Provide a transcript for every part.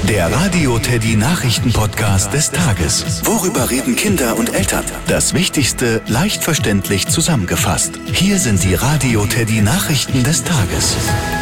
Der Radio Teddy Nachrichten-Podcast des Tages. Worüber reden Kinder und Eltern? Das Wichtigste leicht verständlich zusammengefasst. Hier sind die Radio Teddy Nachrichten des Tages.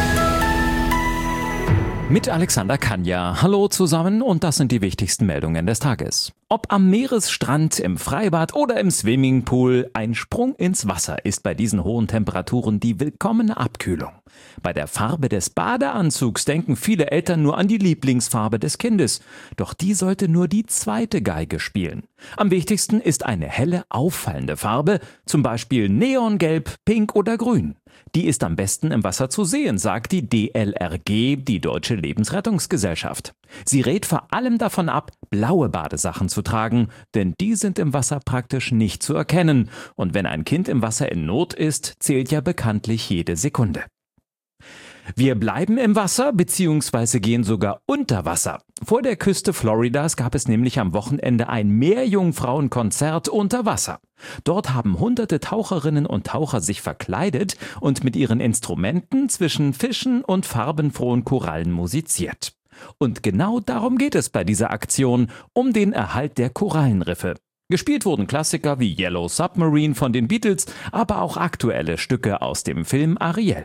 Mit Alexander Kanja. Hallo zusammen und das sind die wichtigsten Meldungen des Tages. Ob am Meeresstrand, im Freibad oder im Swimmingpool, ein Sprung ins Wasser ist bei diesen hohen Temperaturen die willkommene Abkühlung. Bei der Farbe des Badeanzugs denken viele Eltern nur an die Lieblingsfarbe des Kindes. Doch die sollte nur die zweite Geige spielen. Am wichtigsten ist eine helle, auffallende Farbe, zum Beispiel Neongelb, Pink oder Grün. Die ist am besten im Wasser zu sehen, sagt die DLRG, die Deutsche Lebensrettungsgesellschaft. Sie rät vor allem davon ab, blaue Badesachen zu tragen, denn die sind im Wasser praktisch nicht zu erkennen. Und wenn ein Kind im Wasser in Not ist, zählt ja bekanntlich jede Sekunde. Wir bleiben im Wasser bzw. gehen sogar unter Wasser. Vor der Küste Floridas gab es nämlich am Wochenende ein Meerjungfrauenkonzert unter Wasser. Dort haben hunderte Taucherinnen und Taucher sich verkleidet und mit ihren Instrumenten zwischen Fischen und farbenfrohen Korallen musiziert. Und genau darum geht es bei dieser Aktion, um den Erhalt der Korallenriffe. Gespielt wurden Klassiker wie Yellow Submarine von den Beatles, aber auch aktuelle Stücke aus dem Film Ariel.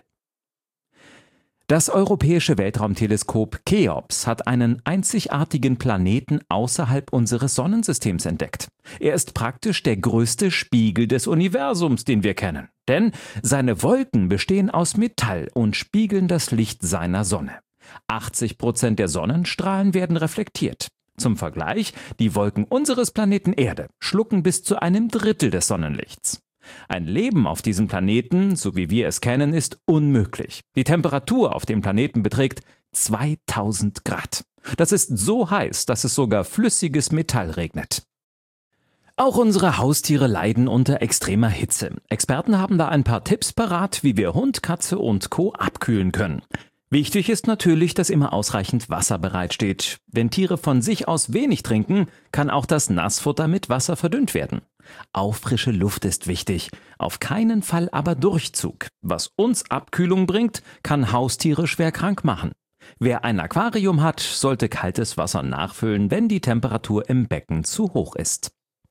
Das europäische Weltraumteleskop Cheops hat einen einzigartigen Planeten außerhalb unseres Sonnensystems entdeckt. Er ist praktisch der größte Spiegel des Universums, den wir kennen. Denn seine Wolken bestehen aus Metall und spiegeln das Licht seiner Sonne. 80% der Sonnenstrahlen werden reflektiert. Zum Vergleich, die Wolken unseres Planeten Erde schlucken bis zu 1/3 des Sonnenlichts. Ein Leben auf diesem Planeten, so wie wir es kennen, ist unmöglich. Die Temperatur auf dem Planeten beträgt 2000 Grad. Das ist so heiß, dass es sogar flüssiges Metall regnet. Auch unsere Haustiere leiden unter extremer Hitze. Experten haben da ein paar Tipps parat, wie wir Hund, Katze und Co. abkühlen können. Wichtig ist natürlich, dass immer ausreichend Wasser bereitsteht. Wenn Tiere von sich aus wenig trinken, kann auch das Nassfutter mit Wasser verdünnt werden. Auch frische Luft ist wichtig, auf keinen Fall aber Durchzug. Was uns Abkühlung bringt, kann Haustiere schwer krank machen. Wer ein Aquarium hat, sollte kaltes Wasser nachfüllen, wenn die Temperatur im Becken zu hoch ist.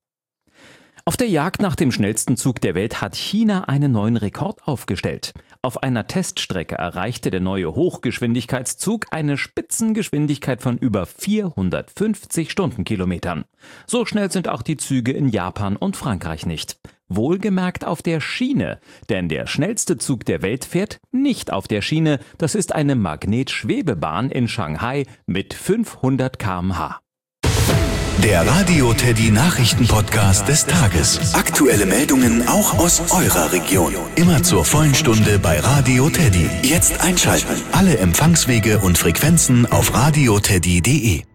Auf der Jagd nach dem schnellsten Zug der Welt hat China einen neuen Rekord aufgestellt. Auf einer Teststrecke erreichte der neue Hochgeschwindigkeitszug eine Spitzengeschwindigkeit von über 450 Stundenkilometern. So schnell sind auch die Züge in Japan und Frankreich nicht. Wohlgemerkt auf der Schiene, denn der schnellste Zug der Welt fährt nicht auf der Schiene. Das ist eine Magnetschwebebahn in Shanghai mit 500 km/h. Der Radio Teddy Nachrichten-Podcast des Tages. Aktuelle Meldungen auch aus eurer Region. Immer zur vollen Stunde bei Radio Teddy. Jetzt einschalten. Alle Empfangswege und Frequenzen auf radioteddy.de.